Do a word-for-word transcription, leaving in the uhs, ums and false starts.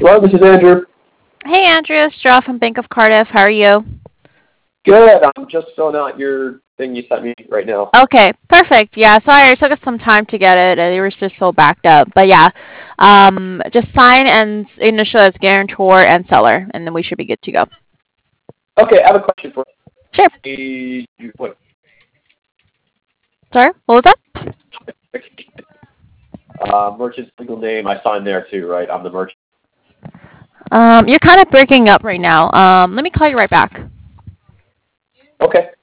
Hello, this is Andrew. Hey, Andrew, it's Joe from Bank of Cardiff. How are you? Good. I'm just filling out your thing you sent me right now. Okay, perfect. Yeah, sorry, it took us some time to get it. It was just so backed up. But yeah, um, just sign and initial as guarantor and seller, and then we should be good to go. Okay, I have a question for Sure. you. What? Sorry, what was that? Uh, merchant's legal name. I signed there too, right? I'm the merchant. Um, you're kind of breaking up right now. Um, let me call you right back. Okay.